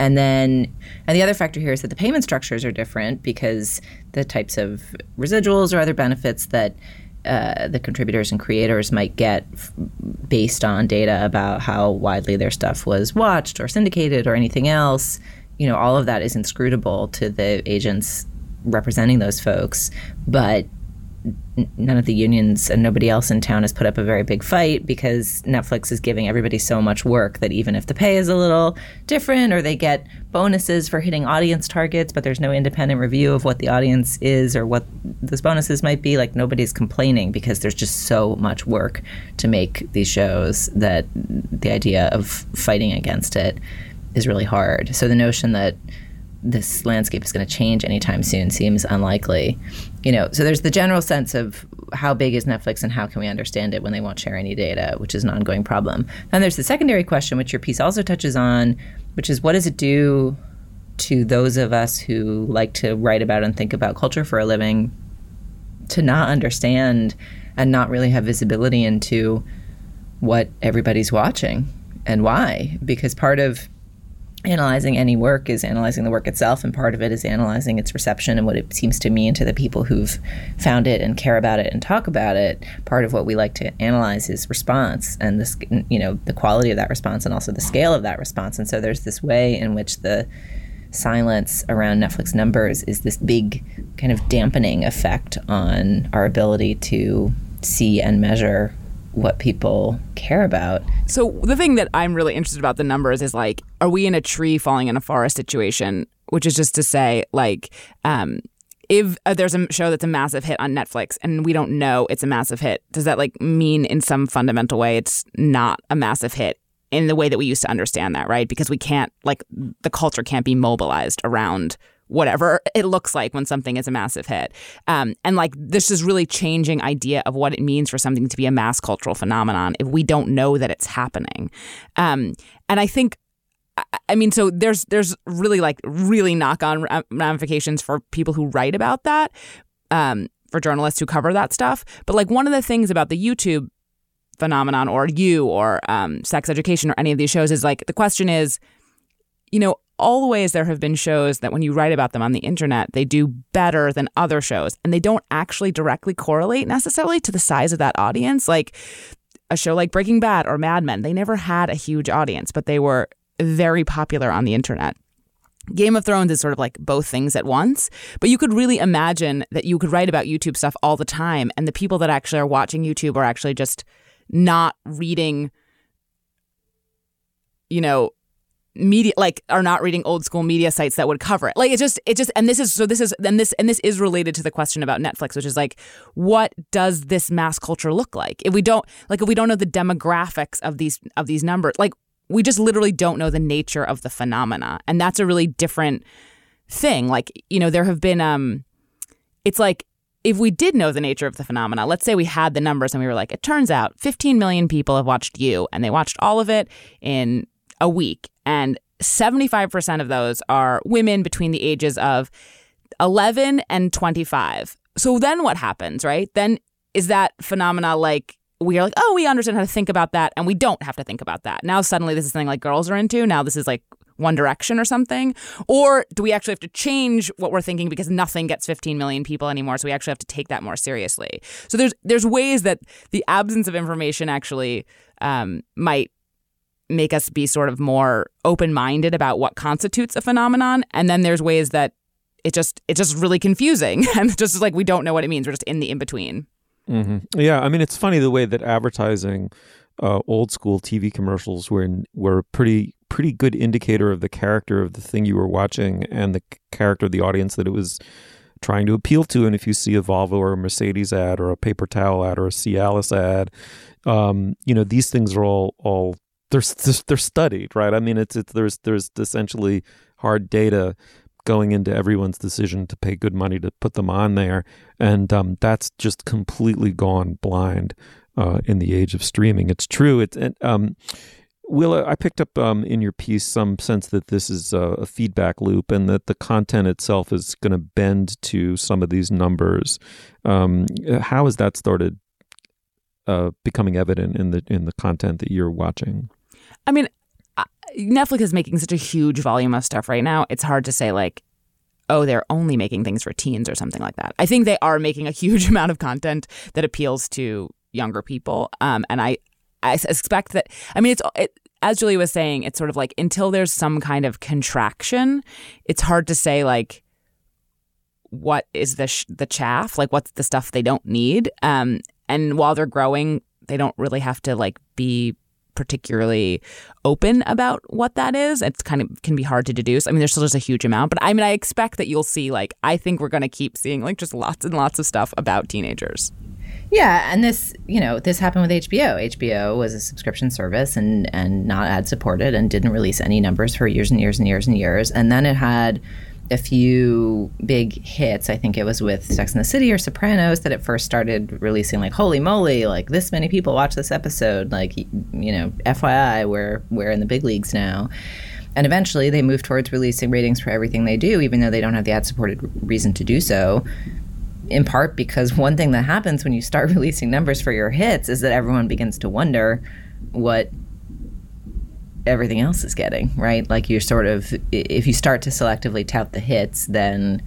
the other factor here is that the payment structures are different, because the types of residuals or other benefits that the contributors and creators might get based on data about how widely their stuff was watched or syndicated or anything else, all of that is inscrutable to the agents representing those folks. But none of the unions and nobody else in town has put up a very big fight, because Netflix is giving everybody so much work that even if the pay is a little different, or they get bonuses for hitting audience targets, but there's no independent review of what the audience is or what those bonuses might be, like nobody's complaining, because there's just so much work to make these shows that the idea of fighting against it is really hard. So the notion that this landscape is going to change anytime soon seems unlikely. So there's the general sense of how big is Netflix and how can we understand it when they won't share any data, which is an ongoing problem. Then there's the secondary question, which your piece also touches on, which is what does it do to those of us who like to write about and think about culture for a living to not understand and not really have visibility into what everybody's watching and why? Because part of analyzing any work is analyzing the work itself, and part of it is analyzing its reception and what it seems to mean to the people who've found it and care about it and talk about it. Part of what we like to analyze is response and the quality of that response and also the scale of that response. And so there's this way in which the silence around Netflix numbers is this big kind of dampening effect on our ability to see and measure what people care about. So the thing that I'm really interested about the numbers is like, are we in a tree falling in a forest situation? Which is just to say, like, if there's a show that's a massive hit on Netflix and we don't know it's a massive hit, does that like mean in some fundamental way it's not a massive hit in the way that we used to understand that, right? Because we can't, like, the culture can't be mobilized around whatever it looks like when something is a massive hit. And like this is really changing idea of what it means for something to be a mass cultural phenomenon if we don't know that it's happening. And I think, so there's really knock-on ramifications for people who write about that, for journalists who cover that stuff. But like one of the things about the YouTube phenomenon or Sex Education or any of these shows is like the question is, all the ways there have been shows that when you write about them on the internet, they do better than other shows. And they don't actually directly correlate necessarily to the size of that audience. Like a show like Breaking Bad or Mad Men, they never had a huge audience, but they were very popular on the internet. Game of Thrones is sort of like both things at once. But you could really imagine that you could write about YouTube stuff all the time, and the people that actually are watching YouTube are actually just not reading media, like, are not reading old school media sites that would cover it. Like, this is related to the question about Netflix, which is like, what does this mass culture look like? If we don't know the demographics of these numbers, like, we just literally don't know the nature of the phenomena. And that's a really different thing. Like, there have been, it's like, if we did know the nature of the phenomena, let's say we had the numbers and we were like, it turns out 15 million people have watched You, and they watched all of it in a week. And 75% of those are women between the ages of 11 and 25. So then what happens, right? Then is that phenomena like, we are like, oh, we understand how to think about that, and we don't have to think about that. Now suddenly this is something like girls are into. Now this is like One Direction or something. Or do we actually have to change what we're thinking because nothing gets 15 million people anymore, so we actually have to take that more seriously? So there's ways that the absence of information actually might make us be sort of more open-minded about what constitutes a phenomenon. And then there's ways that it's just really confusing. And just like we don't know what it means. We're just in the in-between. Mm-hmm. Yeah, I mean, it's funny the way that advertising, old school TV commercials were a pretty good indicator of the character of the thing you were watching and the character of the audience that it was trying to appeal to. And if you see a Volvo or a Mercedes ad or a paper towel ad or a Cialis ad, these things are all they're studied, right? I mean, there's essentially hard data going into everyone's decision to pay good money to put them on there, and that's just completely gone blind in the age of streaming. It's true. Willa, I picked up in your piece some sense that this is a feedback loop, and that the content itself is going to bend to some of these numbers. How has that started becoming evident in the content that you're watching? I mean, Netflix is making such a huge volume of stuff right now. It's hard to say like, oh, they're only making things for teens or something like that. I think they are making a huge amount of content that appeals to younger people. And I expect that, I mean, as Julia was saying, it's sort of like until there's some kind of contraction, it's hard to say like, what is the chaff? Like, what's the stuff they don't need? And while they're growing, they don't really have to like be particularly open about what that is. It's kind of can be hard to deduce. I mean, there's still just a huge amount, but I mean, I expect that you'll see like, I think we're going to keep seeing like just lots and lots of stuff about teenagers. Yeah, and this happened with HBO. HBO was a subscription service and not ad supported and didn't release any numbers for years and years and years and years. And then it had a few big hits. I think it was with Sex and the City or Sopranos that it first started releasing like, holy moly, like this many people watch this episode. Like, FYI, we're in the big leagues now. And eventually they moved towards releasing ratings for everything they do, even though they don't have the ad-supported reason to do so. In part because one thing that happens when you start releasing numbers for your hits is that everyone begins to wonder what everything else is getting, right? Like you're sort of, if you start to selectively tout the hits, then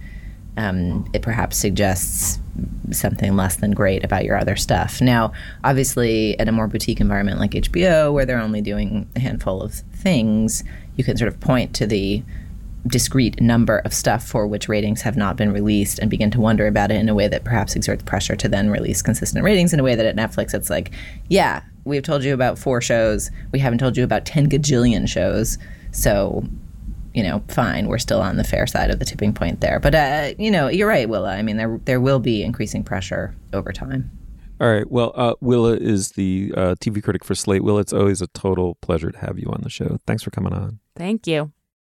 it perhaps suggests something less than great about your other stuff. Now, obviously, in a more boutique environment like HBO, where they're only doing a handful of things, you can sort of point to the discrete number of stuff for which ratings have not been released and begin to wonder about it in a way that perhaps exerts pressure to then release consistent ratings, in a way that at Netflix it's like, yeah, we've told you about 4 shows. We haven't told you about 10 gajillion shows. So, fine, we're still on the fair side of the tipping point there. But, you're right, Willa. I mean, there will be increasing pressure over time. All right. Well, Willa is the TV critic for Slate. Willa, it's always a total pleasure to have you on the show. Thanks for coming on. Thank you.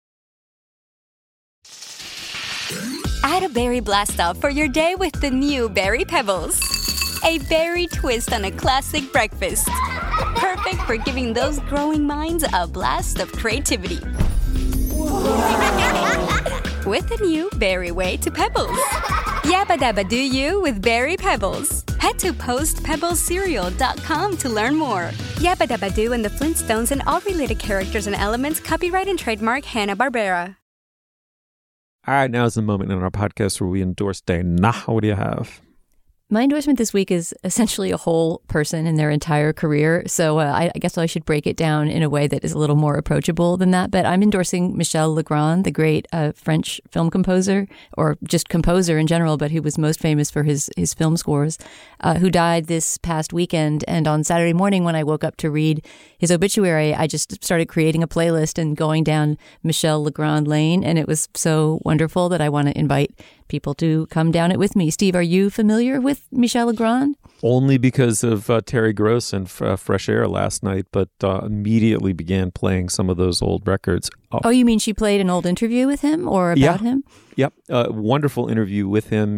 Add a berry blast off for your day with the new Berry Pebbles. A berry twist on a classic breakfast. Perfect for giving those growing minds a blast of creativity. With the new Berry Way to Pebbles. Yabba dabba do you with Berry Pebbles. Head to postpebblescereal.com to learn more. Yabba dabba do and the Flintstones and all related characters and elements, copyright and trademark Hanna-Barbera. All right, now is the moment in our podcast where we endorse Dana. What do you have? My endorsement this week is essentially a whole person in their entire career. So I guess I should break it down in a way that is a little more approachable than that. But I'm endorsing Michel Legrand, the great French film composer, or just composer in general, but who was most famous for his film scores, who died this past weekend. And on Saturday morning, when I woke up to read his obituary, I just started creating a playlist and going down Michel Legrand Lane. And it was so wonderful that I want to invite people to come down it with me. Steve, are you familiar with Michel Legrand? Only because of Terry Gross and Fresh Air last night, but immediately began playing some of those old records. Oh, you mean she played an old interview with him or about him? Yep. Wonderful interview with him.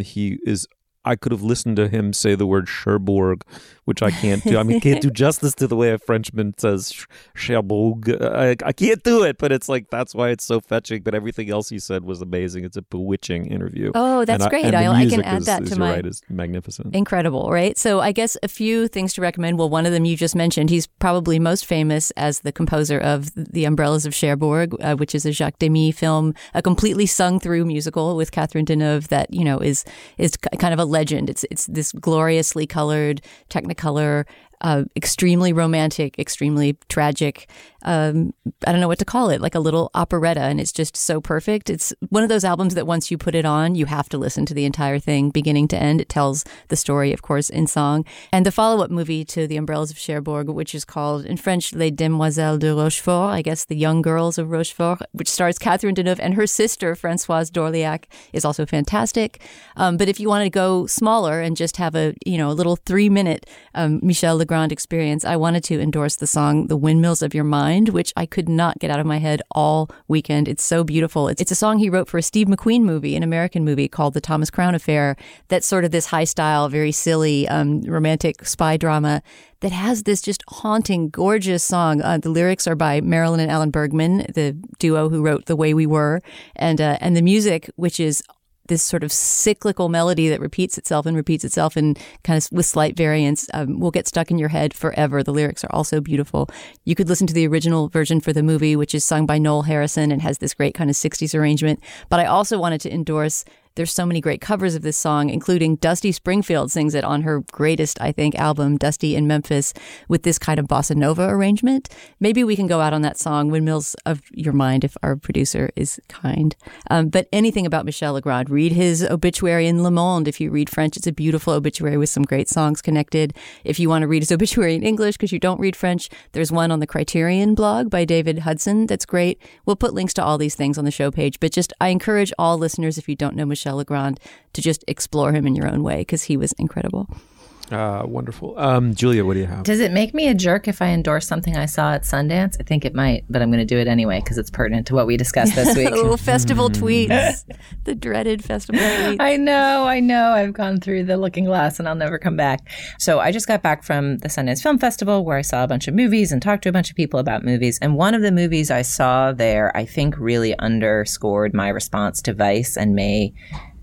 I could have listened to him say the word Cherbourg, which I can't do. I mean, can't do justice to the way a Frenchman says Cherbourg. I can't do it, but it's like, that's why it's so fetching. But everything else he said was amazing. It's a bewitching interview. Oh, that's great. I can add that to my... is magnificent. Incredible, right? So I guess a few things to recommend. Well, one of them you just mentioned. He's probably most famous as the composer of The Umbrellas of Cherbourg, which is a Jacques Demy film, a completely sung-through musical with Catherine Deneuve that, is kind of a legend. It's this gloriously colored Technicolor, extremely romantic, extremely tragic. I don't know what to call it, like a little operetta, and it's just so perfect. It's one of those albums that once you put it on, you have to listen to the entire thing, beginning to end. It tells the story, of course, in song. And the follow-up movie to The Umbrellas of Cherbourg, which is called, in French, Les Demoiselles de Rochefort, I guess the Young Girls of Rochefort, which stars Catherine Deneuve, and her sister, Françoise d'Orléac, is also fantastic. But if you want to go smaller and just have a little 3-minute Michel Legrand experience, I wanted to endorse the song The Windmills of Your Mind, which I could not get out of my head all weekend. It's so beautiful. It's a song he wrote for a Steve McQueen movie, an American movie called The Thomas Crown Affair, that's sort of this high style, very silly, romantic spy drama that has this just haunting, gorgeous song. The lyrics are by Marilyn and Alan Bergman, the duo who wrote The Way We Were, and the music, which is this sort of cyclical melody that repeats itself and kind of with slight variants, will get stuck in your head forever. The lyrics are also beautiful. You could listen to the original version for the movie, which is sung by Noel Harrison and has this great kind of 60s arrangement. But I also wanted to endorse, there's so many great covers of this song, including Dusty Springfield sings it on her greatest, I think, album, Dusty in Memphis, with this kind of bossa nova arrangement. Maybe we can go out on that song, Windmills of Your Mind, if our producer is kind. But anything about Michel Legrand, read his obituary in Le Monde. If you read French, it's a beautiful obituary with some great songs connected. If you want to read his obituary in English because you don't read French, there's one on the Criterion blog by David Hudson that's great. We'll put links to all these things on the show page. But I encourage all listeners, if you don't know Michel Legrand, to just explore him in your own way because he was incredible. Wonderful. Julia, what do you have? Does it make me a jerk if I endorse something I saw at Sundance? I think it might, but I'm going to do it anyway because it's pertinent to what we discussed this week. Little festival tweets. The dreaded festival tweets. I know. I've gone through the looking glass and I'll never come back. So I just got back from the Sundance Film Festival where I saw a bunch of movies and talked to a bunch of people about movies. And one of the movies I saw there, I think really underscored my response to Vice and may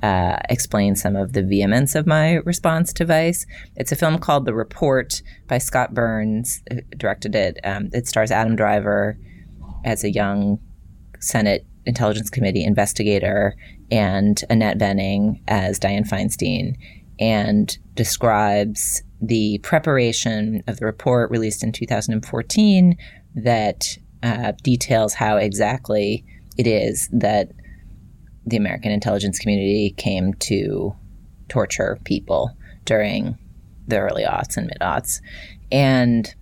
explain some of the vehemence of my response to Vice. It's a film called The Report by Scott Burns, who directed it. It stars Adam Driver as a young Senate Intelligence Committee investigator and Annette Bening as Dianne Feinstein, and describes the preparation of the report released in 2014 that details how exactly it is that the American intelligence community came to torture people during the early aughts and mid-aughts. And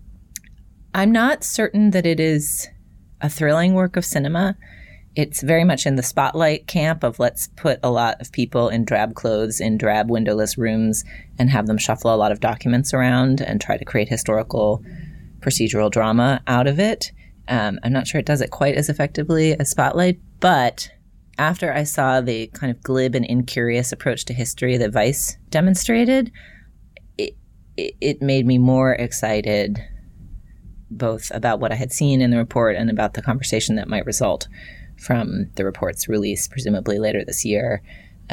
I'm not certain that it is a thrilling work of cinema. It's very much in the spotlight camp of let's put a lot of people in drab clothes in drab windowless rooms and have them shuffle a lot of documents around and try to create historical procedural drama out of it. I'm not sure it does it quite as effectively as Spotlight, but after I saw the kind of glib and incurious approach to history that Vice demonstrated, it made me more excited both about what I had seen in the report and about the conversation that might result from the report's release, presumably later this year.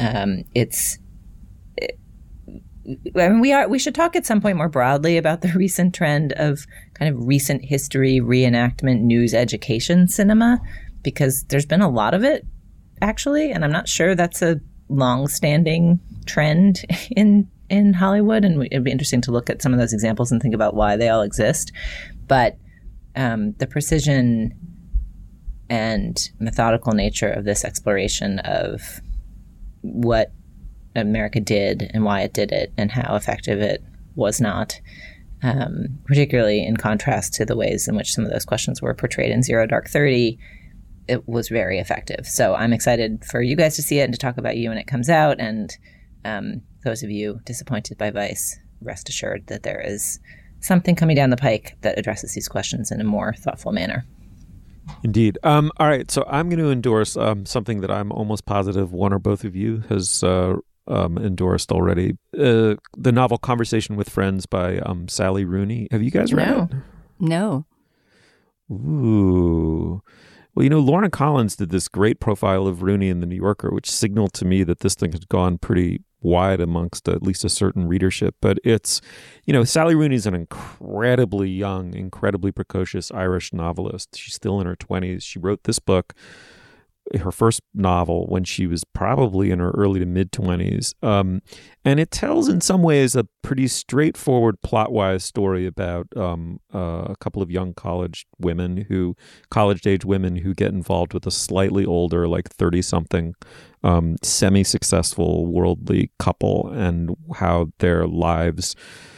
We should talk at some point more broadly about the recent trend of kind of recent history, reenactment, news, education cinema, because there's been a lot of it, actually, and I'm not sure that's a long-standing trend in in Hollywood, and it'd be interesting to look at some of those examples and think about why they all exist. But the precision and methodical nature of this exploration of what America did and why it did it and how effective it was not, particularly in contrast to the ways in which some of those questions were portrayed in Zero Dark 30, it was very effective. So I'm excited for you guys to see it and to talk about you when it comes out. And those of you disappointed by Vice, rest assured that there is something coming down the pike that addresses these questions in a more thoughtful manner. Indeed. All right. So I'm going to endorse something that I'm almost positive one or both of you has endorsed already. The novel Conversation with Friends by Sally Rooney. Have you guys read it? No. Ooh. Well, you know, Lauren Collins did this great profile of Rooney in The New Yorker, which signaled to me that this thing had gone pretty wide amongst at least a certain readership. But it's, you know, Sally Rooney's an incredibly young, incredibly precocious Irish novelist. She's still in her 20s. She wrote this book, her first novel, when she was probably in her early to mid 20s. And it tells in some ways a pretty straightforward plot-wise story about a couple of young college age women who get involved with a slightly older, like 30-something, semi-successful worldly couple, and how their lives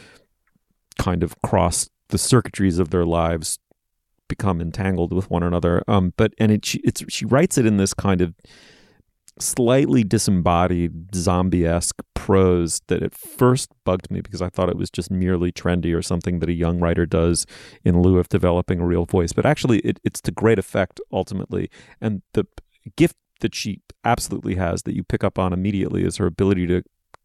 kind of cross the circuitries of their lives, become entangled with one another. She writes it in this kind of slightly disembodied zombie-esque prose that at first bugged me because I thought it was just merely trendy or something that a young writer does in lieu of developing a real voice. But actually it's to great effect ultimately. And the gift that she absolutely has that you pick up on immediately is her ability to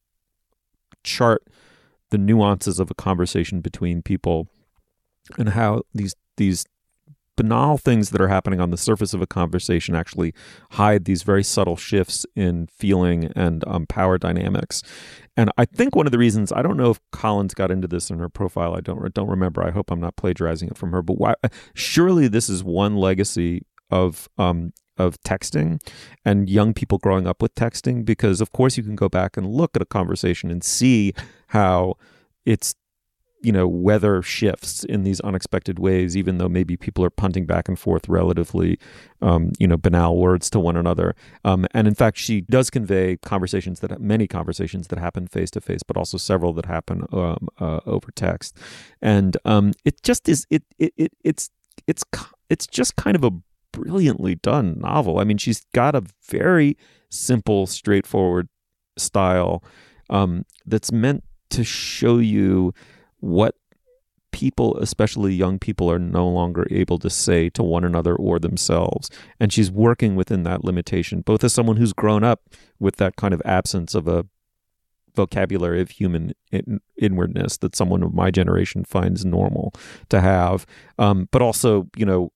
chart the nuances of a conversation between people and how these banal things that are happening on the surface of a conversation actually hide these very subtle shifts in feeling and power dynamics. And I think one of the reasons, I don't know if Collins got into this in her profile, I don't remember, I hope I'm not plagiarizing it from her, but surely this is one legacy of texting and young people growing up with texting, because of course you can go back and look at a conversation and see how it's, you know, weather shifts in these unexpected ways, even though maybe people are punting back and forth relatively, banal words to one another. And in fact, she does convey many conversations that happen face to face, but also several that happen over text. And it just is, it's just kind of a brilliantly done novel. I mean, she's got a very simple, straightforward style that's meant to show you what people, especially young people, are no longer able to say to one another or themselves. And she's working within that limitation, both as someone who's grown up with that kind of absence of a vocabulary of human inwardness that someone of my generation finds normal to have. But also,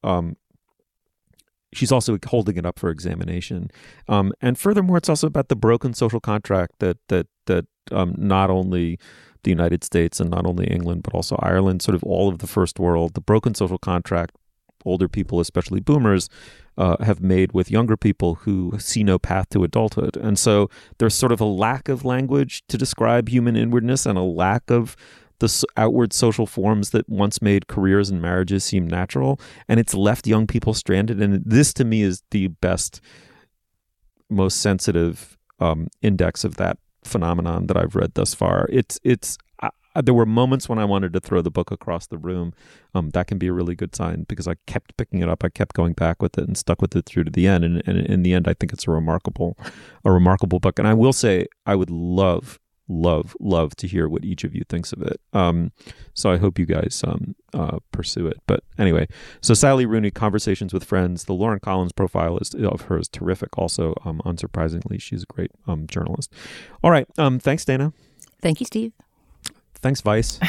she's also holding it up for examination. And furthermore, it's also about the broken social contract that not only the United States and not only England, but also Ireland, sort of all of the first world, the broken social contract older people, especially boomers, have made with younger people who see no path to adulthood. And so there's sort of a lack of language to describe human inwardness and a lack of the outward social forms that once made careers and marriages seem natural. And it's left young people stranded. And this, to me, is the best, most sensitive index of that phenomenon that I've read thus far. There were moments when I wanted to throw the book across the room. That can be a really good sign because I kept picking it up. I kept going back with it and stuck with it through to the end. And in the end, I think it's a remarkable book. And I will say, I would love to hear what each of you thinks of it. So I hope you guys pursue it. But anyway, so Sally Rooney, Conversations with Friends. The Lauren Collins profile of her is terrific. Also, unsurprisingly, she's a great journalist. All right. Thanks, Dana. Thank you, Steve. Thanks, Vice.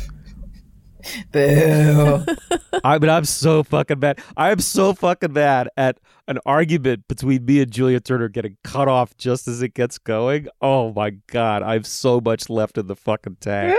Boo. I'm so fucking bad. I am so fucking bad at an argument between me and Julia Turner getting cut off just as it gets going. Oh my God. I have so much left in the fucking tank.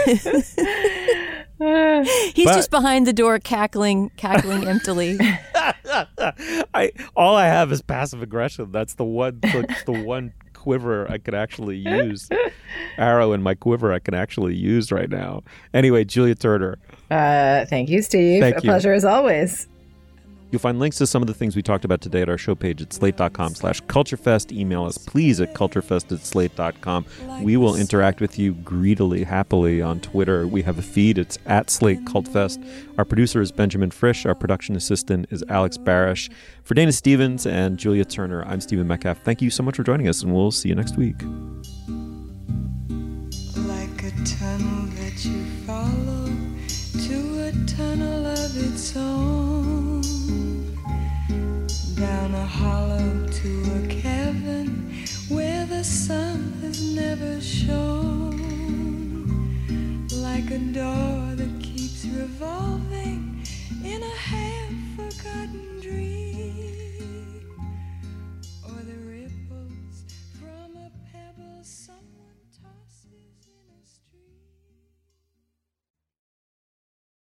He's just behind the door cackling emptily. All I have is passive aggression. That's the one quiver I could actually use. Arrow in my quiver I can actually use right now. Anyway, Julia Turner. Thank you, Steve. Thank you. Pleasure as always. You'll find links to some of the things we talked about today at our show page at slate.com/culturefest. Email us, please, at culturefest@slate.com. We will interact with you greedily, happily on Twitter. We have a feed. It's at Slate Cultfest. Our producer is Benjamin Frisch. Our production assistant is Alex Barish. For Dana Stevens and Julia Turner, I'm Stephen Metcalf. Thank you so much for joining us, and we'll see you next week. Like a tunnel that you follow to a tunnel of its own, down a hollow to a cavern where the sun has never shone, like a door that keeps revolving in a half-forgotten dream.